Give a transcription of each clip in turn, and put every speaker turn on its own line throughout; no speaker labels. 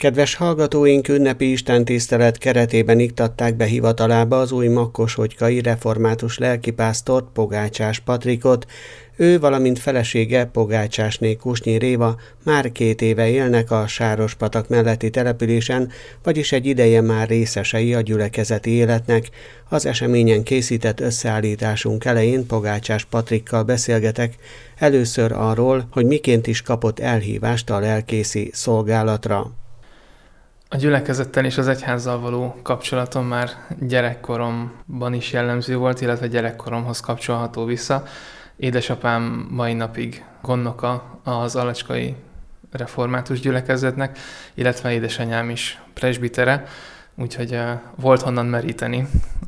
Kedves hallgatóink, ünnepi istentisztelet keretében iktatták be hivatalába az új makkoshogykai református lelkipásztort, Pogácsás Patrikot. Ő, valamint felesége, Pogácsásné Kusnyi Réva már 2 éve élnek a Sárospatak melletti településen, vagyis egy ideje már részesei a gyülekezeti életnek. Az eseményen készített összeállításunk elején Pogácsás Patrikkal beszélgetek, először arról, hogy miként is kapott elhívást a lelkészi szolgálatra.
A gyülekezettel és az egyházzal való kapcsolatom már gyerekkoromban is jellemző volt, illetve gyerekkoromhoz kapcsolható vissza. Édesapám mai napig gondnoka az alacskai református gyülekezetnek, illetve édesanyám is presbitere, úgyhogy volt honnan meríteni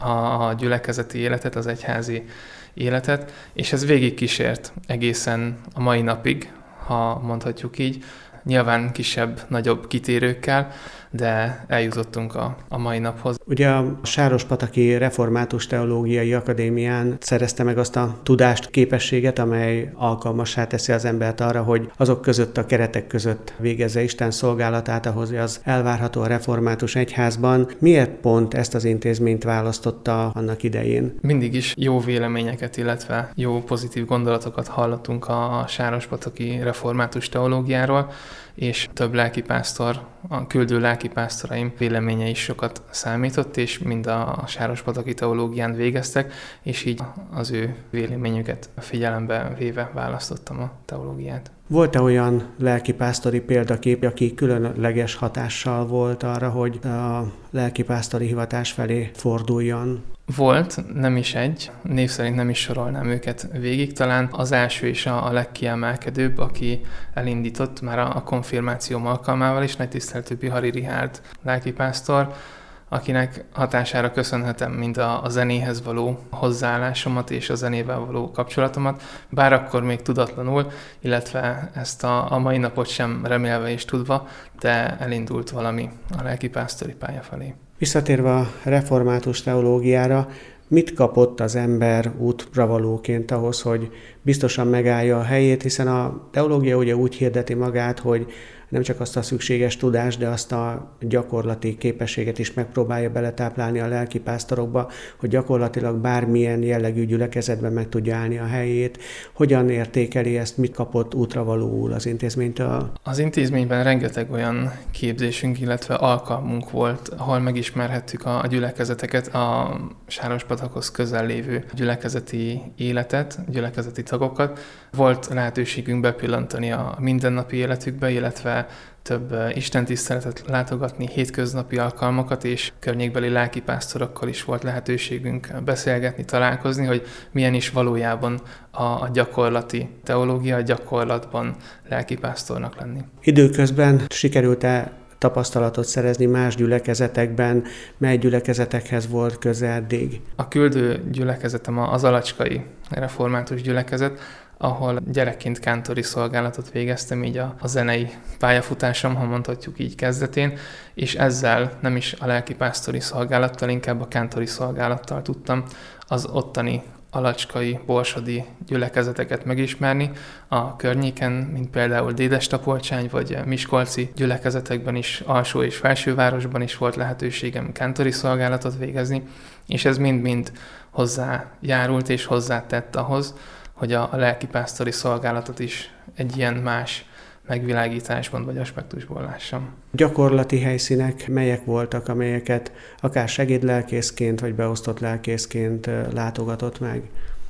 a gyülekezeti életet, az egyházi életet, és ez végig kísért egészen a mai napig, ha mondhatjuk így, nyilván kisebb, nagyobb kitérőkkel, de eljutottunk a mai naphoz.
Ugye a Sárospataki Református Teológiai Akadémián szerezte meg azt a tudást, képességet, amely alkalmassá teszi az embert arra, hogy azok között, a keretek között végezze Isten szolgálatát, ahhoz az elvárható a református egyházban. Miért pont ezt az intézményt választotta annak idején?
Mindig is jó véleményeket, illetve jó pozitív gondolatokat hallottunk a Sárospataki Református Teológiáról, és több lelkipásztor, a küldő lelkipásztoraim véleménye is sokat számított, és mind a Sárospataki Teológián végeztek, és így az ő véleményüket figyelembe véve választottam a teológiát.
Volt-e olyan lelkipásztori példakép, aki különleges hatással volt arra, hogy a lelkipásztori hivatás felé forduljon?
Volt, nem is egy, név szerint nem is sorolnám őket végig, talán az első és a legkiemelkedőbb, aki elindított már a konfirmációm alkalmával is, nagy tiszteletű Bihari Rihárd lelkipásztor, akinek hatására köszönhetem mind a zenéhez való hozzáállásomat és a zenével való kapcsolatomat, bár akkor még tudatlanul, illetve ezt a mai napot sem remélve és tudva, de elindult valami a lelkipásztori pálya felé.
Visszatérve a református teológiára, mit kapott az ember útravalóként ahhoz, hogy biztosan megállja a helyét, hiszen a teológia ugye úgy hirdeti magát, hogy nem csak azt a szükséges tudást, de azt a gyakorlati képességet is megpróbálja beletáplálni a lelkipásztorokba, hogy gyakorlatilag bármilyen jellegű gyülekezetben meg tudja állni a helyét. Hogyan értékeli ezt, mit kapott útravalóul az intézménytől?
Az intézményben rengeteg olyan képzésünk, illetve alkalmunk volt, ahol megismerhettük a gyülekezeteket, a Sárospatakhoz közel lévő gyülekezeti életet, gyülekezeti tagokat. Volt lehetőségünk bepillantani a mindennapi életükbe, illetve több istentiszteletet látogatni, hétköznapi alkalmakat, és környékbeli lelkipásztorokkal is volt lehetőségünk beszélgetni, találkozni, hogy milyen is valójában a gyakorlati teológia, a gyakorlatban lelkipásztornak lenni.
Időközben sikerült-e tapasztalatot szerezni más gyülekezetekben, mely gyülekezetekhez volt köze eddig?
A küldő gyülekezetem az alacskai református gyülekezet, ahol gyerekként kántori szolgálatot végeztem, így a zenei pályafutásom, ha mondhatjuk így kezdetén, és ezzel nem is a lelkipásztori szolgálattal, inkább a kántori szolgálattal tudtam az ottani alacskai, borsodi gyülekezeteket megismerni a környéken, mint például Dédestapolcsány vagy miskolci gyülekezetekben is, alsó és felsővárosban is volt lehetőségem kántori szolgálatot végezni, és ez mind-mind hozzájárult és hozzátett ahhoz, hogy a lelkipásztori szolgálatot is egy ilyen más megvilágításban vagy aspektusból lássam.
Gyakorlati helyszínek melyek voltak, amelyeket akár segédlelkészként vagy beosztott lelkészként látogatott meg?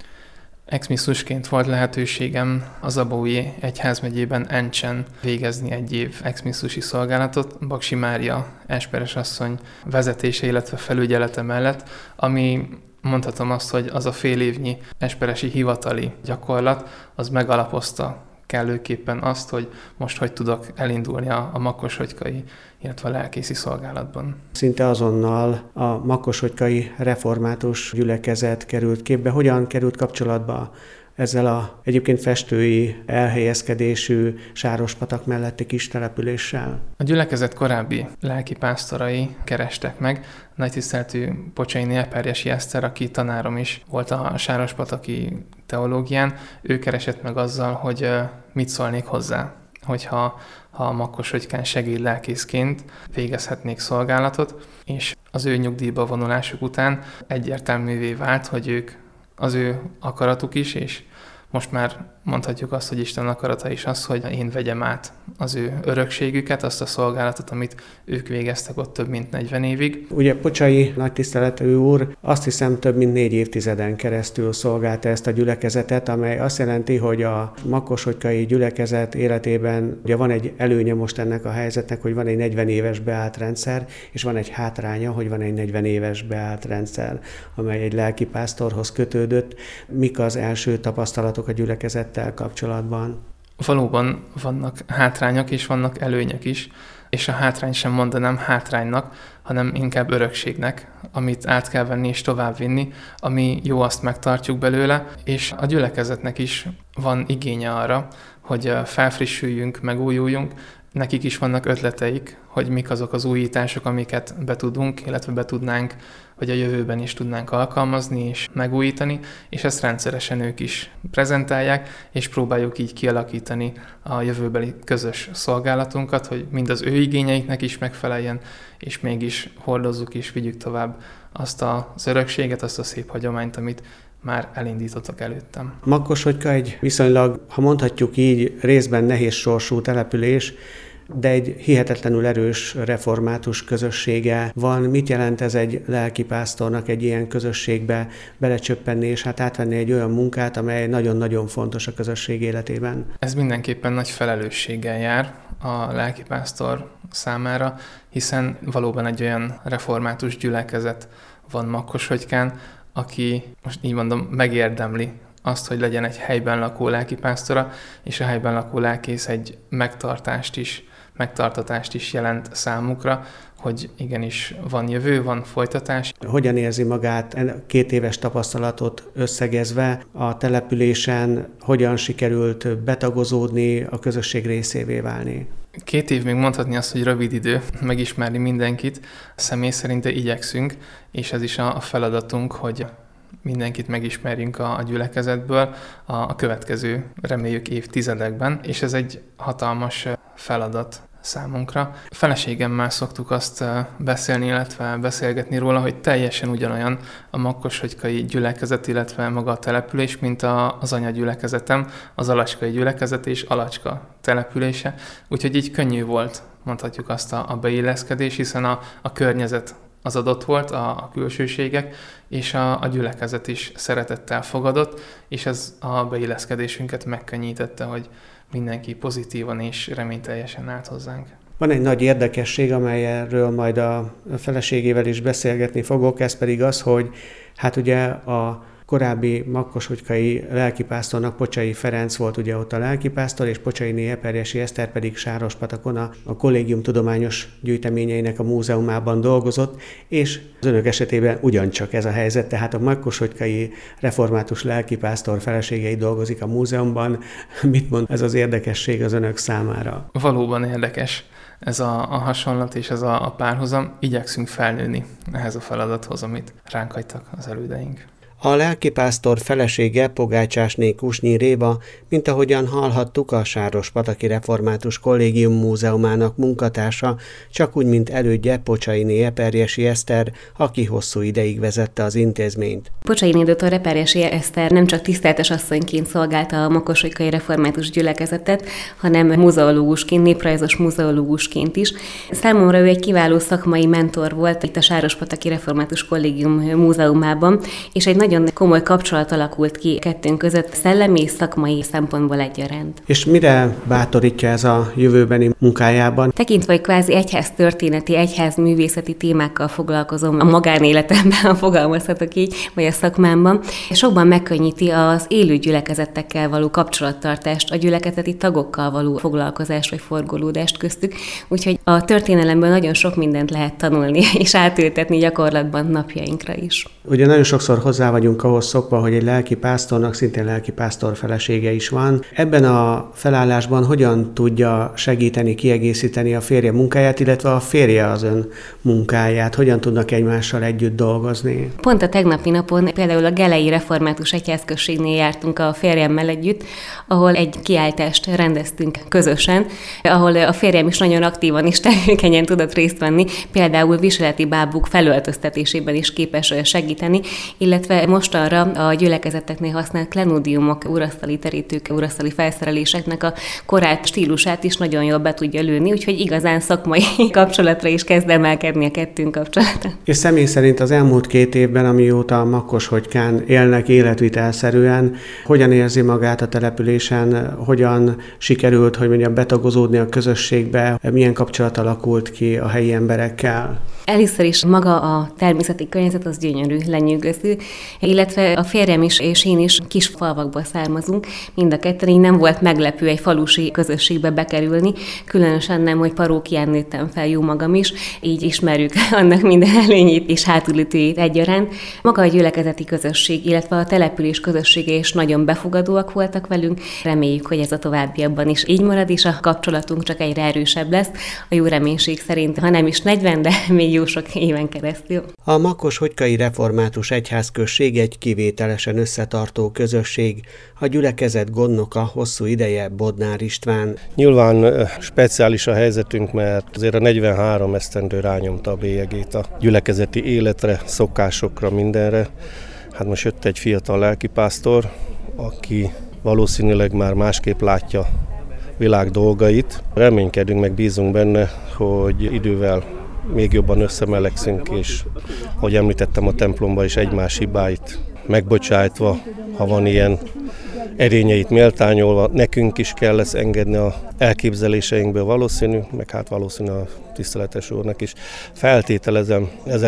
Exmisszusként volt lehetőségem az Abaúji Egyházmegyében Encsen végezni 1 év exmisszusi szolgálatot, Baksi Mária esperes asszony vezetése, illetve felügyelete mellett, ami mondhatom azt, hogy az a fél évnyi esperesi hivatali gyakorlat, az megalapozta kellőképpen azt, hogy most hogy tudok elindulni a makkoshogykai, illetve a lelkészi szolgálatban.
Szinte azonnal a makkoshogykai református gyülekezet került képbe. Hogyan került kapcsolatba ezzel a egyébként festői elhelyezkedésű Sárospatak melletti kis településsel?
A gyülekezet korábbi lelkipásztorai kerestek meg. Nagy tiszteltű Pocsaini Eperjesi Eszter, aki tanárom is volt a Sárospataki teológián, ő keresett meg azzal, hogy mit szólnék hozzá hogyha a Makkosodykán segédlelkészként végezhetnék szolgálatot, és az ő nyugdíjba vonulásuk után egyértelművé vált, hogy ők az ő akaratuk is, és most már mondhatjuk azt, hogy Isten akarata is az, hogy én vegyem át az ő örökségüket, azt a szolgálatot, amit ők végeztek ott több mint 40 évig.
Ugye Pocsai nagytiszteletű úr azt hiszem több mint 4 évtizeden keresztül szolgálta ezt a gyülekezetet, amely azt jelenti, hogy a makkosodykai gyülekezet életében ugye van egy előnye most ennek a helyzetnek, hogy van egy 40 éves beállt rendszer, és van egy hátránya, hogy van egy 40 éves beállt rendszer, amely egy lelkipásztorhoz kötődött. Mik az első tapasztalatok a gyülekezettel kapcsolatban?
Valóban vannak hátrányok és vannak előnyök is, és a hátrány sem mondanám hátránynak, hanem inkább örökségnek, amit át kell venni és továbbvinni, ami jó, azt megtartjuk belőle, és a gyülekezetnek is van igénye arra, hogy felfrissüljünk, megújuljunk. Nekik is vannak ötleteik, hogy mik azok az újítások, amiket be tudunk, illetve be tudnánk, vagy a jövőben is tudnánk alkalmazni és megújítani, és ezt rendszeresen ők is prezentálják, és próbáljuk így kialakítani a jövőbeli közös szolgálatunkat, hogy mind az ő igényeiknek is megfeleljen, és mégis hordozzuk és vigyük tovább azt az örökséget, azt a szép hagyományt, amit már elindítottak előttem.
Makkosodka egy viszonylag, ha mondhatjuk így, részben nehéz sorsú település, de egy hihetetlenül erős református közössége van. Mit jelent ez egy lelkipásztornak egy ilyen közösségbe belecsöppenni, és hát átvenni egy olyan munkát, amely nagyon-nagyon fontos a közösség életében?
Ez mindenképpen nagy felelősséggel jár a lelkipásztor számára, hiszen valóban egy olyan református gyülekezet van Makkosodykán, aki, most így mondom, megérdemli azt, hogy legyen egy helyben lakó lelkipásztora, és a helyben lakó lelkész egy megtartatást is jelent számukra, hogy igenis van jövő, van folytatás.
Hogyan érzi magát 2 éves tapasztalatot összegezve a településen, hogyan sikerült betagozódni, a közösség részévé válni?
2 év még mondhatni azt, hogy rövid idő, megismerni mindenkit, személy szerint igyekszünk, és ez is a feladatunk, hogy mindenkit megismerjünk a gyülekezetből a következő, reméljük, évtizedekben, és ez egy hatalmas feladat számunkra. Feleségemmel szoktuk azt beszélni, illetve beszélgetni róla, hogy teljesen ugyanolyan a makkosodykai gyülekezet, illetve maga a település, mint az anyagyülekezetem, az alacskai gyülekezet és Alacska települése. Úgyhogy így könnyű volt, mondhatjuk azt, a beilleszkedés, hiszen a környezet az adott volt, a külsőségek, és a gyülekezet is szeretettel fogadott, és ez a beilleszkedésünket megkönnyítette, hogy mindenki pozitívan és reményteljesen állt hozzánk.
Van egy nagy érdekesség, amelyről majd a feleségével is beszélgetni fogok, ez pedig az, hogy hát ugye a korábbi makkosodykai lelkipásztornak Pocsai Ferenc volt ugye ott a lelkipásztor, és Pocsainé Eperjesi Eszter pedig Sárospatakon a Kollégium tudományos gyűjteményeinek a múzeumában dolgozott, és az önök esetében ugyancsak ez a helyzet, tehát a makkosodykai református lelkipásztor feleségei dolgozik a múzeumban. Mit mond ez az érdekesség az önök számára?
Valóban érdekes ez a hasonlat és ez a párhuzam. Igyekszünk felnőni ehhez a feladathoz, amit ránk hagytak az elődeink.
A lelkipásztor felesége Pogácsásné Kusnyi Réva, mint ahogyan hallhattuk, a Sárospataki Református Kollégium múzeumának munkatársa, csak úgy, mint elődje Pocsainé Eperjesi Eszter, aki hosszú ideig vezette az intézményt.
Pocsainé dr. Eperjesi Eszter nem csak tiszteltes asszonyként szolgálta a makkosodykai református gyülekezetet, hanem muzeológusként, néprajzos muzeológusként is. Számomra ő egy kiváló szakmai mentor volt itt a Sárospataki Református Kollégium múzeumában, és egy nagyon komoly kapcsolat alakult ki kettőnk között, szellemi és szakmai szempontból egyaránt. És
mire bátorítja ez a jövőbeni munkájában?
Tekintve, hogy kvázi egyháztörténeti, egyházművészeti témákkal foglalkozom a magánéletemben, ha fogalmazhatok így, vagy a szakmámban, sokban megkönnyíti az élő gyülekezetekkel való kapcsolattartást, a gyülekezeti tagokkal való foglalkozást vagy forgolódást köztük, úgyhogy a történelemből nagyon sok mindent lehet tanulni és átültetni gyakorlatban napjainkra is.
Ugye nagyon sokszor hozzá vagyunk ahhoz szokva, hogy egy lelkipásztornak szintén lelkipásztor felesége is van. Ebben a felállásban hogyan tudja segíteni, kiegészíteni a férje munkáját, illetve a férje az ön munkáját? Hogyan tudnak egymással együtt dolgozni?
Pont a tegnapi napon például a Gelei Református Egyházközségnél jártunk a férjemmel együtt, ahol egy kiáltást rendeztünk közösen, ahol a férjem is nagyon aktívan és tevékenyen tudott részt venni, például viseleti bábuk felöltöztetésében is képes segíteni, illetve mostanra a gyülekezeteknél használt klenódiumok, urasztali terítők, urasztali felszereléseknek a korát, stílusát is nagyon jól be tudja lőni, úgyhogy igazán szakmai kapcsolatra is kezd emelkedni a kettőnk kapcsolata.
És személy szerint az elmúlt 2 évben, amióta a Makkoshogykán élnek életvitelszerűen, hogyan érzi magát a településen, hogyan sikerült, hogy mondjam, betagozódni a közösségbe, milyen kapcsolat alakult ki a helyi emberekkel?
Először is maga a természeti környezet az gyönyörű, lenyűgöző, illetve a férjem is és én is kis falvakból származunk, mind a ketten, így nem volt meglepő egy falusi közösségbe bekerülni, különösen nem, hogy parókián nőttem fel jó magam is, így ismerjük annak minden előnyét és hátulütőjét egyaránt. Maga a gyülekezeti közösség, illetve a település közössége is nagyon befogadóak voltak velünk, reméljük, hogy ez a továbbiakban is így marad, és a kapcsolatunk csak egyre erősebb lesz, a jó reménység szerint, ha nem is 40, de még jó sok éven keresztül.
A Makkoshogykái Református Egyházközség egy kivételesen összetartó közösség, a gyülekezet gondnoka hosszú ideje Bodnár István.
Nyilván speciális a helyzetünk, mert azért a 43 esztendő rányomta a bélyegét a gyülekezeti életre, szokásokra, mindenre. Hát most jött egy fiatal lelkipásztor, aki valószínűleg már másképp látja világ dolgait. Reménykedünk, meg bízunk benne, hogy idővel még jobban összemelegszünk, és ahogy említettem, a templomban is egymás hibáit megbocsájtva, ha van ilyen, erényeit méltányolva, nekünk is kell lesz engedni a elképzeléseinkből valószínű, meg hát valószínű a tiszteletes úrnak is. Feltételezem,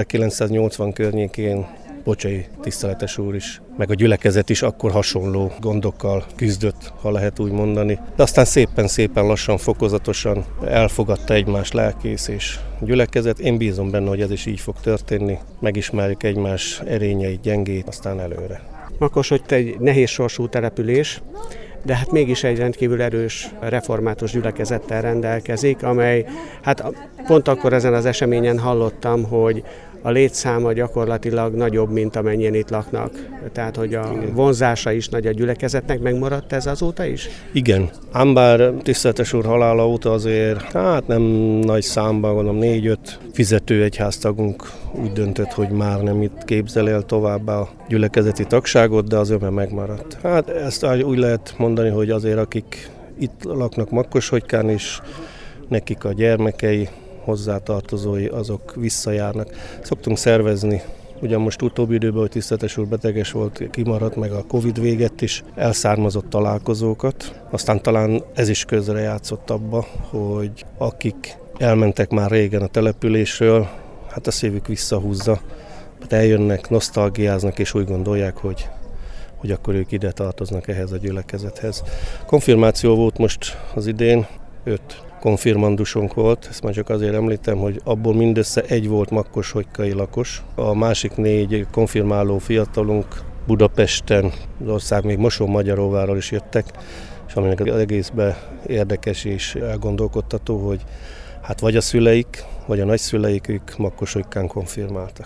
1980 környékén Bocsai tiszteletes úr is, meg a gyülekezet is akkor hasonló gondokkal küzdött, ha lehet úgy mondani. De aztán szépen lassan, fokozatosan elfogadta egymás lelkész és gyülekezet. Én bízom benne, hogy ez is így fog történni. Megismerjük egymás erényeit, gyengét, aztán előre.
Makkoshogyká egy nehéz sorsú település, de hát mégis egy rendkívül erős református gyülekezettel rendelkezik, amely, hát pont akkor ezen az eseményen hallottam, hogy a létszáma gyakorlatilag nagyobb, mint amennyien itt laknak. Tehát, hogy a vonzása is nagy a gyülekezetnek. Megmaradt ez azóta is?
Igen. Ám bár tiszteletes úr halála óta azért, hát nem nagy számban, gondolom 4-5 fizető egyháztagunk úgy döntött, hogy már nem itt képzel el továbbá a gyülekezeti tagságot, de az öme megmaradt. Hát ezt úgy lehet mondani, hogy azért akik itt laknak Makkoshogykán is, nekik a gyermekei, hozzátartozói, azok visszajárnak. Szoktunk szervezni, ugyan most utóbbi időben, hogy tiszteletes úr beteges volt, kimaradt, meg a Covid véget is, elszármazott találkozókat. Aztán talán ez is közrejátszott abba, hogy akik elmentek már régen a településről, hát a szívük visszahúzza. Hát eljönnek, nosztalgiáznak, és úgy gondolják, hogy akkor ők ide tartoznak ehhez a gyülekezethez. Konfirmáció volt most az idén, 5 konfirmandusunk volt, ezt már csak azért említem, hogy abból mindössze 1 volt makkoshogykái lakos. A másik 4 konfirmáló fiatalunk Budapesten, az ország még Mosonmagyaróváról is jöttek, és aminek az egészben érdekes és elgondolkodtató, hogy hát vagy a szüleik, vagy a nagyszüleik, ők Makkoshogykán konfirmáltak.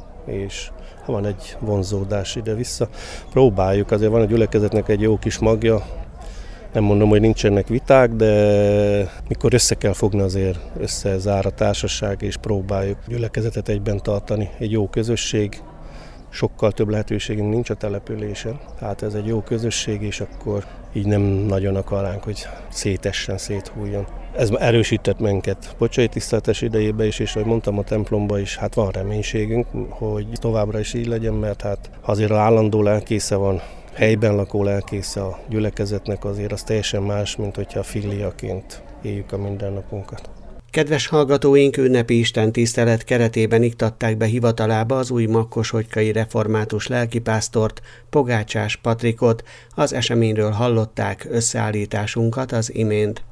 És van egy vonzódás ide-vissza. Próbáljuk, azért van a gyülekezetnek egy jó kis magja, nem mondom, hogy nincsenek viták, de mikor össze kell fogni, azért összezár a társaság, és próbáljuk gyülekezetet egyben tartani. Egy jó közösség, sokkal több lehetőségünk nincs a településen. Hát ez egy jó közösség, és akkor így nem nagyon akaránk, hogy szétessen, széthújjon. Ez erősített minket Bocsai tiszteletes idejében is, és ahogy mondtam, a templomban is, hát van reménységünk, hogy továbbra is így legyen, mert hát azért az állandó lelkésze van, helyben lakó lelkésze a gyülekezetnek, azért az teljesen más, mint hogyha filiaként éljük a mindennapunkat.
Kedves hallgatóink, ünnepi istentisztelet keretében iktatták be hivatalába az új makkoshogykái református lelkipásztort, Pogácsás Patrikot. Az eseményről hallották összeállításunkat az imént.